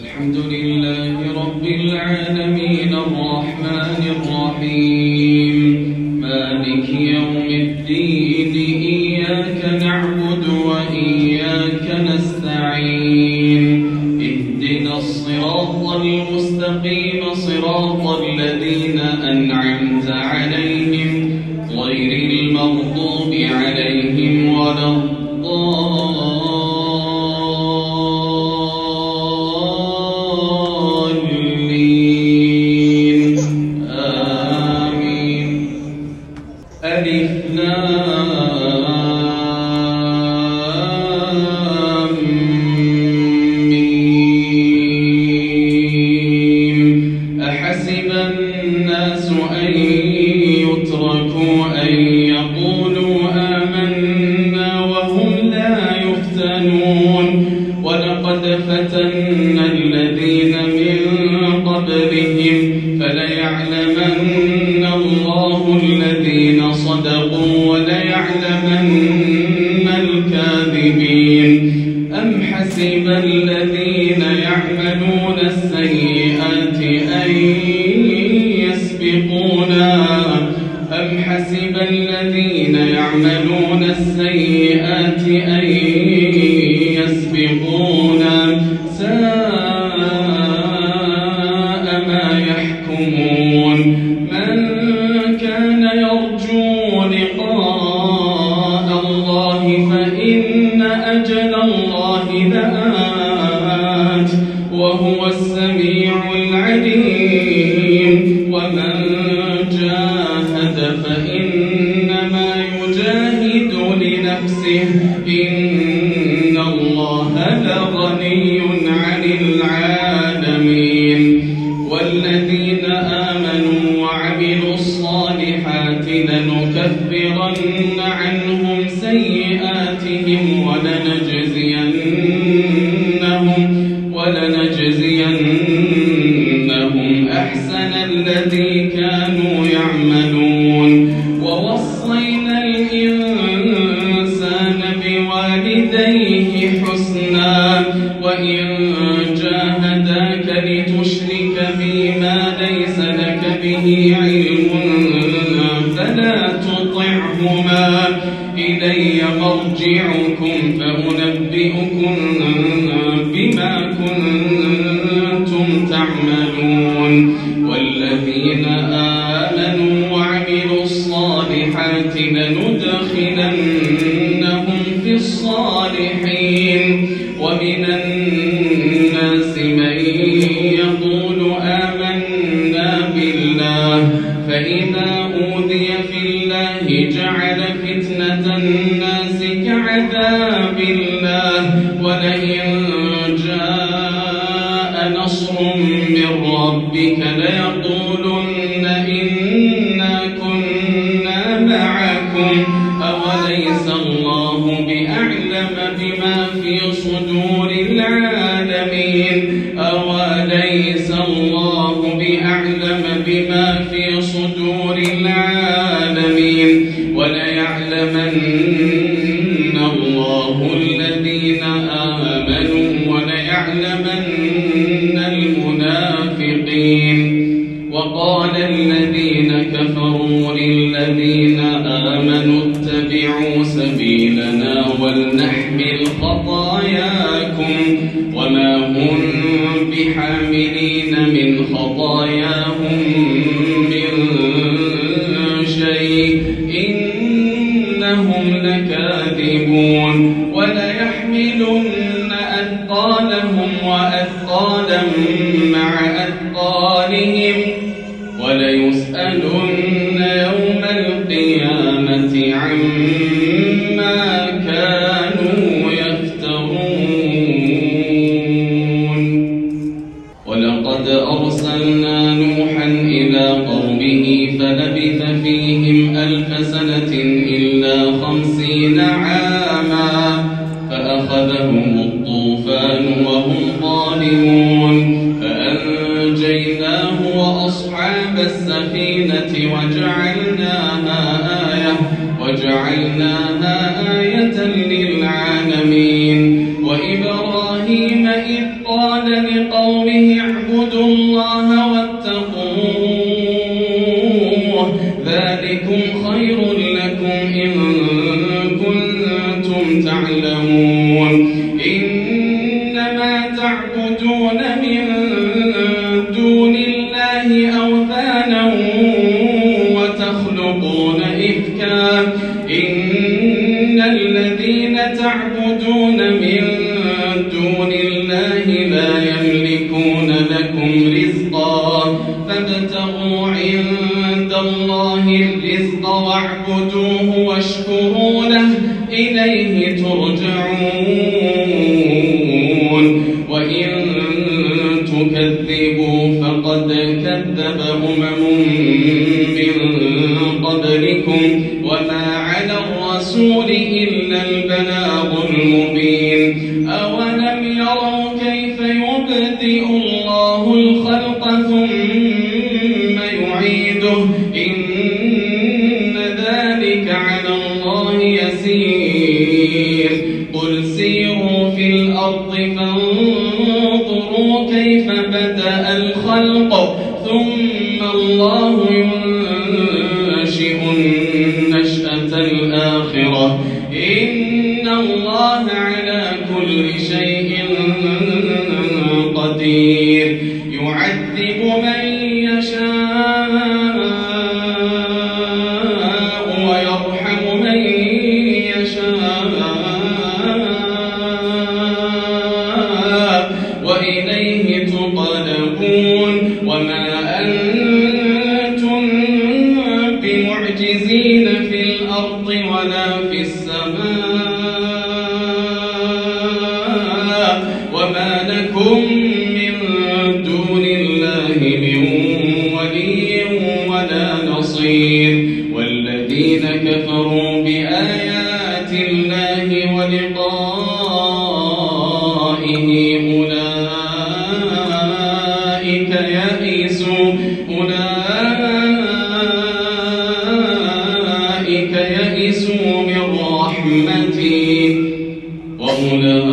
الحمد لله رب العالمين الرحمن الرحيم مالك يوم الدين إياك نعبد وإياك نستعين اهدنا الصراط المستقيم صراط الذين أنعمت عليهم غير المغضوب عليهم ولا الضالين آمين. ألف لام ميم. أحسب الناس أن يتركوا أن يقولوا آمنا وهم لا يفتنون ولقد فتنا الذين من قبلهم فليعلمن الله الذين صدقوا وليعلمن الكاذبين. أم حسب الذين يعملون السيئات أن يسبقونا ساء ما يحكمون. من كان يرجو لقاء الله فإن أجل الله لآت وهو السميع العليم. ومن جاهد فإنما يجاهد لنفسه إن الله لغني عن العالمين. والذين آمنوا وعملوا الصالحات لنكفرن عنهم سيئاتهم ولنجزينهم أحسن الذي كانوا يعملون. ووصينا الإنسان بوالديه حسنا وإن جاهداك لتشرك بي ما ليس لك به علم فلا تطعهما إلي مرجعكم فأنبئكم بما كنتم تعملون. والذين آمنوا وعملوا الصالحات لندخلنهم في الصالحين. ومن الناس من يقول آمنا بالله فإذا أوذي في الله جعل فتنة الناس كعذاب الله ولئن جاء نصر من ربك ليقولن إنا كنا معكم أوليس الله بأعلم بما في صدور العالمين. أوليس الله بأعلم بما في صدور العالمين. وليعلمن الله الذين آمنوا وليعلمن المنافقين. وقال الذين كفروا للذين آمنوا اتبعوا سبيلنا ولنحمل خطاياكم وما هم بحاملين من خطاياهم من شيء إنهم لكاذبون. وليحملن أثقالهم وأثقالا مع أثقالهم وليسألن يوم القيامة عما كانوا يفترون. ولقد أرسلنا نوحا إلى قومه فلبث فيهم 1000 سنة إلا 50 عاما فأخذهم الطوفان وهم ظالمون فأنجيناه وأصحاب السفينة وجعلناها آية للعالمين. وإبراهيم إذ قال لقومه اعبدوا الله واتقوه ذلكم خير لكم إن كنتم تعلمون إنما تعبدون من دون الله أوثانا وتخلقون إفكا إن الذين تعبدون من دون الله لا يملكون لكم رزقا فابتغوا عند الله الرزق واعبدوه واشكروا له إليه ترجعون وإن تكذبوا فقد كذب من قبلكم وما على الرسول إلا البلاغ المبين أولم يروا كيف يبدئ الله الخلق ثم يعيده إن ذلك على الله يسير قل سيروا في الأرض فانظروا كيف بدأ الخلق ثم الله ينشئ النشأة الآخرة إن الله على كل شيء قدير يعذب من يشاء ويرحم من يشاء وإليه تقلبون وما أنتم بمعجزين في الأرض ولا في السماء وما لكم من دون الله من ولي ولا نصير والذين كفروا بآيات الله ولقائه أولئك يئسوا من رحمتي وأولئك